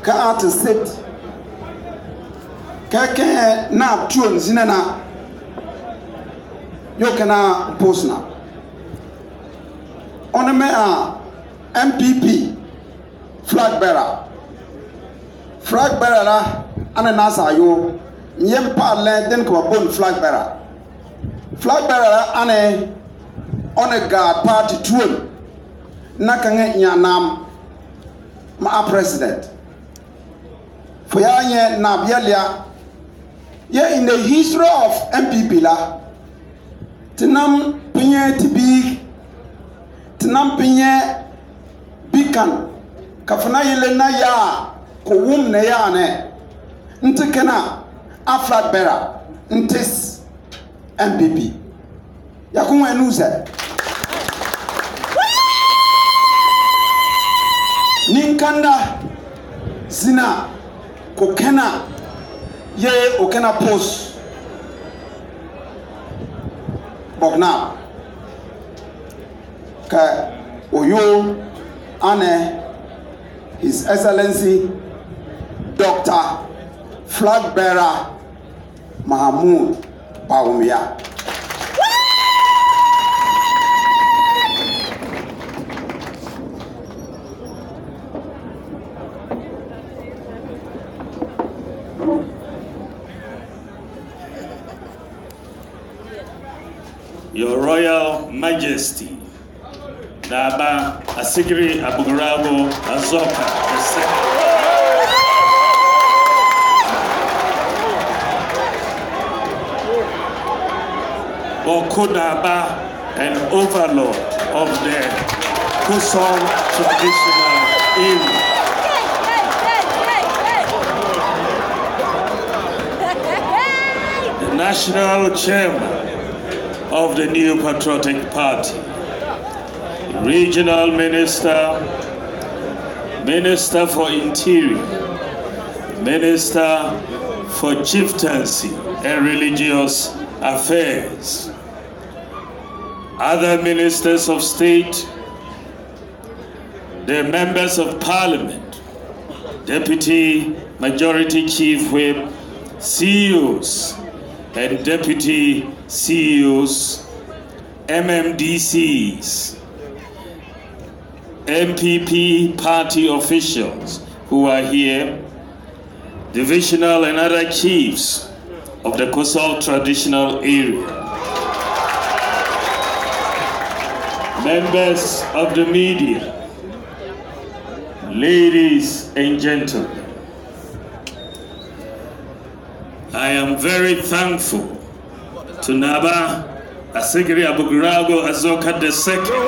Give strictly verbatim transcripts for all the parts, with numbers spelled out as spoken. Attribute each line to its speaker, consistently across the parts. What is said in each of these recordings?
Speaker 1: ka at sit ka ke na tuon zinana yo kana posna on me a M P P flag bearer flag bearer la ana nasa yo nyem pa le den ko bon flag bearer flag bearer ane on a guard party tuon na kan nyanam ma president for ya na bialia yeah in the history of M P P la tinam pinye tibi tinam pinye bikan kafuna yele na ya ko wum na ya ne ntikena a flag bearer ntis M P P ya ko enu se ninkanda zina kokena ye okena post bogna ka oyo ane His Excellency Doctor Flag Bearer Mahmoud Bawumia.
Speaker 2: Your Royal Majesty, Naba Asigiri Abugarago Azoka the second. Okodaba, an overlord of the Kusong traditional area. The national chairman of the New Patriotic Party, regional minister, minister for interior, minister for chieftaincy and religious affairs, other ministers of state, the members of parliament, deputy majority chief whip, C E Os and deputy C E Os, M M D Cs, M P P party officials who are here, divisional and other chiefs of the Kusong traditional area, members of the media, ladies and gentlemen, I am very thankful to Naba Asigiri Abugarago Azoka the second,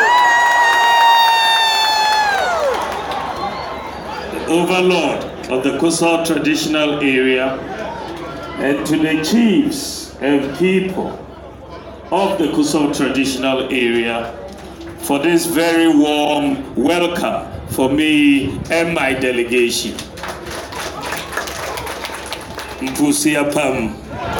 Speaker 2: the overlord of the Kusong traditional area, and to the chiefs and people of the Kusong traditional area for this very warm welcome for me and my delegation. Mpusia Pam.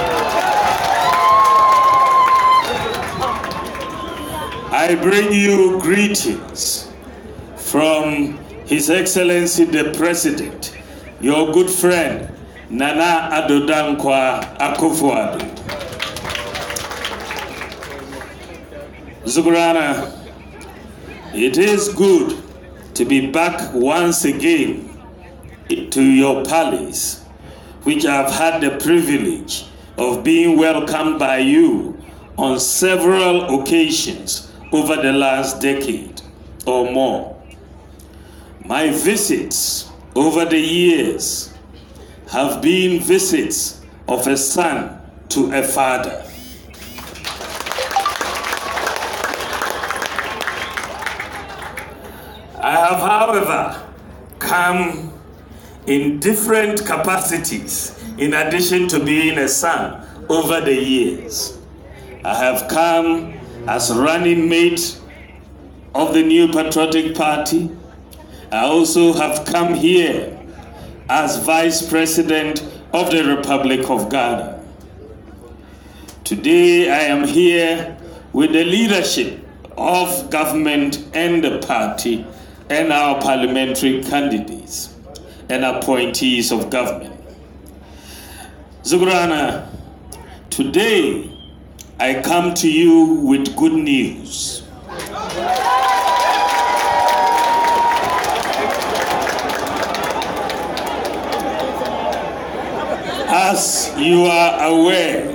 Speaker 2: I bring you greetings from His Excellency the President, your good friend, Nana Addo Dankwa Akufo-Addo. Zugurana, it is good to be back once again to your palace, which I've had the privilege of being welcomed by you on several occasions over the last decade or more. My visits over the years have been visits of a son to a father. I have, however, come in different capacities in addition to being a son over the years. I have come as running mate of the New Patriotic Party. I also have come here as Vice President of the Republic of Ghana. Today I am here with the leadership of government and the party and our parliamentary candidates. and appointees of government. Zugurana, today I come to you with good news. As you are aware,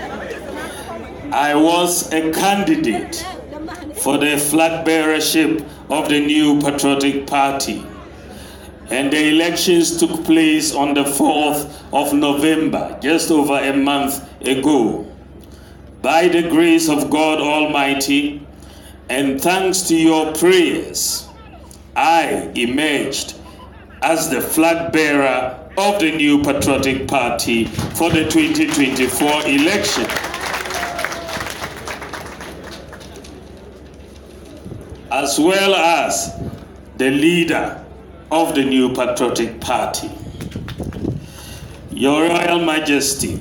Speaker 2: I was a candidate for the flag bearership of the New Patriotic Party, and the elections took place on the fourth of November, just over a month ago. By the grace of God Almighty, and thanks to your prayers, I emerged as the flag bearer of the New Patriotic Party for the twenty twenty-four election. As well as the leader of the New Patriotic Party. Your Royal Majesty,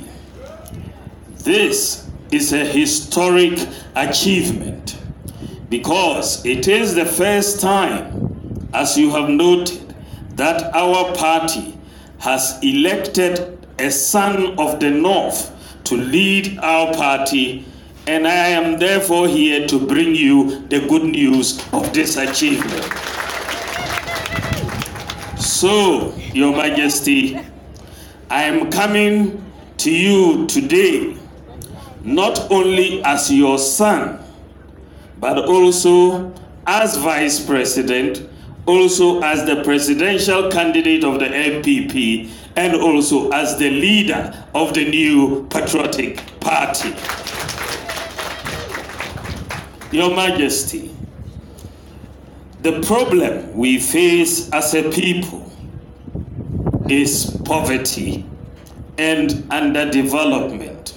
Speaker 2: this is a historic achievement because it is the first time, as you have noted, that our party has elected a son of the North to lead our party, and I am therefore here to bring you the good news of this achievement. So, Your Majesty, I am coming to you today not only as your son, but also as Vice President, also as the presidential candidate of the M P P, and also as the leader of the New Patriotic Party. Your Majesty, the problem we face as a people is poverty and underdevelopment.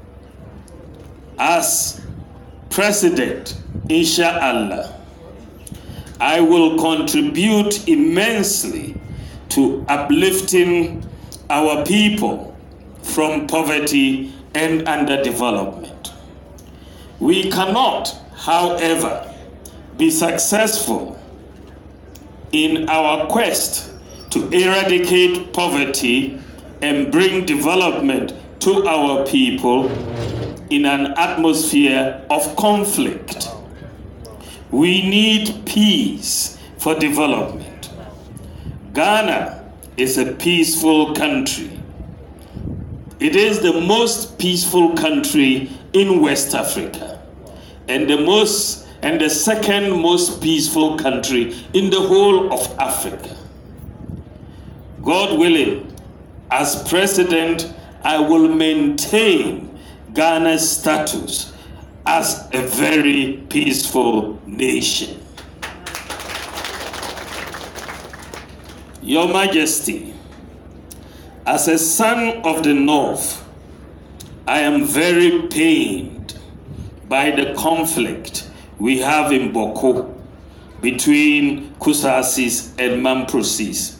Speaker 2: As President, Inshallah, I will contribute immensely to uplifting our people from poverty and underdevelopment. We cannot, however, be successful in our quest to eradicate poverty and bring development to our people in an atmosphere of conflict. We need peace for development. Ghana is a peaceful country. It is the most peaceful country in West Africa, and the most and the second most peaceful country in the whole of Africa. God willing, as president, I will maintain Ghana's status as a very peaceful nation. Your Majesty, as a son of the North, I am very pained by the conflict we have in Boko between Kusasis and Mamprosis.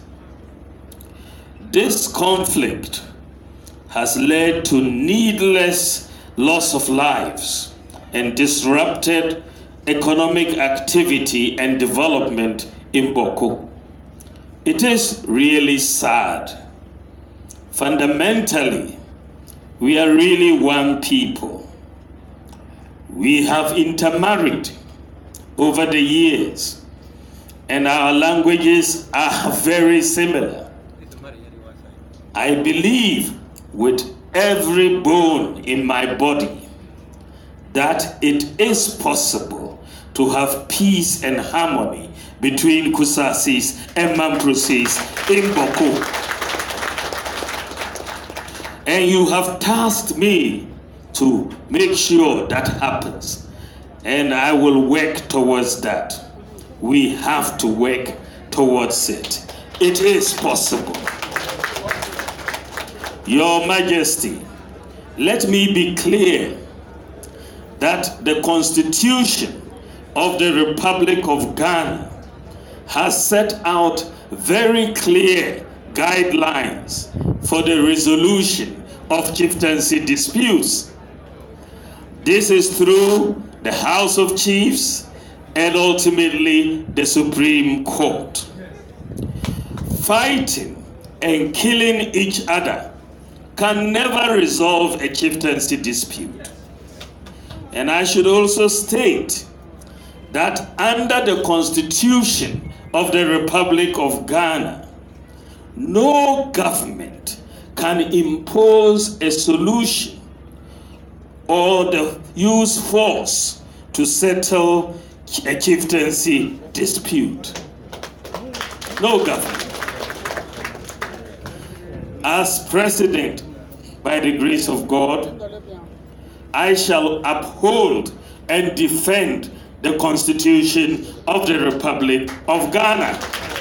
Speaker 2: This conflict has led to needless loss of lives and disrupted economic activity and development in Boko. It is really sad. Fundamentally, we are really one people. We have intermarried over the years, and our languages are very similar. I believe with every bone in my body that it is possible to have peace and harmony between Kusasis and Mamprosis in Boko. And you have tasked me to make sure that happens. And I will work towards that. We have to work towards it. It is possible. Your Majesty, let me be clear that the Constitution of the Republic of Ghana has set out very clear guidelines for the resolution of chieftaincy disputes. This is through the House of Chiefs and ultimately the Supreme Court. Fighting and killing each other can never resolve a chieftaincy dispute. And I should also state that under the Constitution of the Republic of Ghana, no government can impose a solution or the use force to settle a chieftaincy dispute. No government. As president, by the grace of God, I shall uphold and defend the Constitution of the Republic of Ghana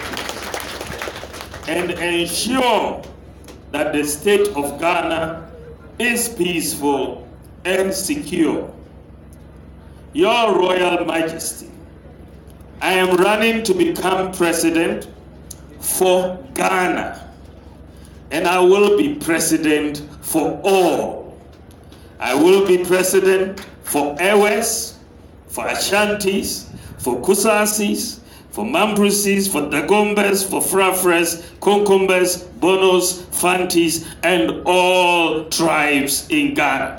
Speaker 2: and ensure that the state of Ghana is peaceful and secure. Your Royal Majesty, I am running to become president for Ghana, and I will be president for all. I will be president for Ewes, for Ashantis, for Kusasis, for Mamprusis, for Dagombes, for Frafres, Konkombes, Bonos, Fantis, and all tribes in Ghana.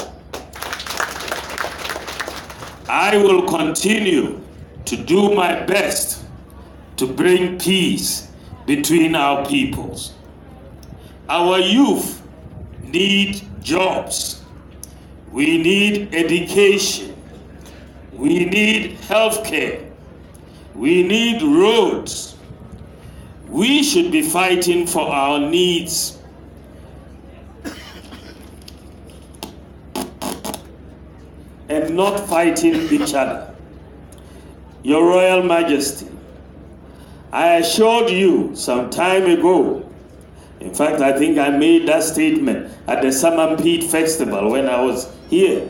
Speaker 2: I will continue to do my best to bring peace between our peoples. Our youth need jobs. We need education. We need healthcare. We need roads. We should be fighting for our needs. And not fighting each other. Your Royal Majesty, I assured you some time ago, in fact, I think I made that statement at the Samampede Festival when I was here,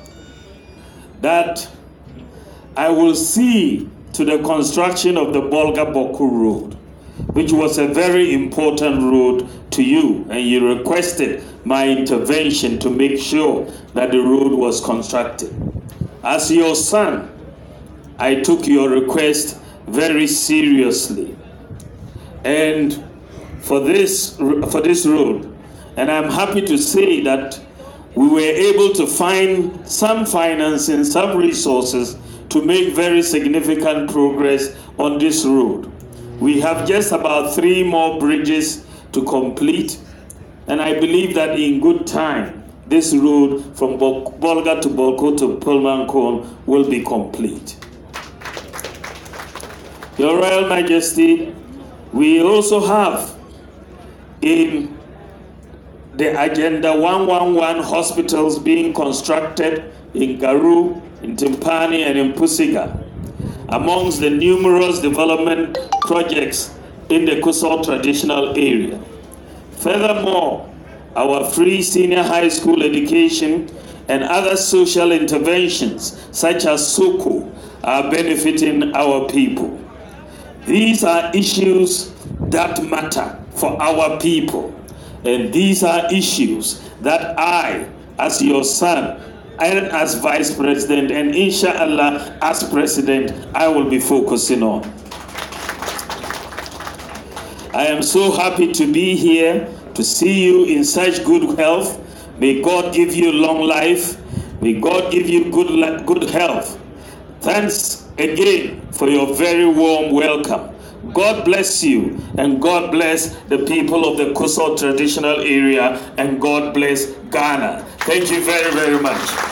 Speaker 2: that I will see to the construction of the Bolga-Boku Road, which was a very important road to you, and you requested my intervention to make sure that the road was constructed. As your son, I took your request very seriously. And for this, for this road, and I'm happy to say that we were able to find some financing, some resources to make very significant progress on this road. We have just about three more bridges to complete, and I believe that in good time, this road from Bolga to Bolko to Pulmankon will be complete. Your Royal Majesty, we also have in the Agenda one one one hospitals being constructed in Garu, in Timpani, and in Pusiga, amongst the numerous development projects in the Kusol traditional area. Furthermore, our free senior high school education and other social interventions, such as Soko, are benefiting our people. These are issues that matter for our people, and these are issues that I, as your son, and as Vice President, and inshallah as President, I will be focusing on. I am so happy to be here, to see you in such good health. May God give you long life. May God give you good, good health. Thanks again for your very warm welcome. God bless you, and God bless the people of the Kusol traditional area, and God bless Ghana. Thank you very, very much.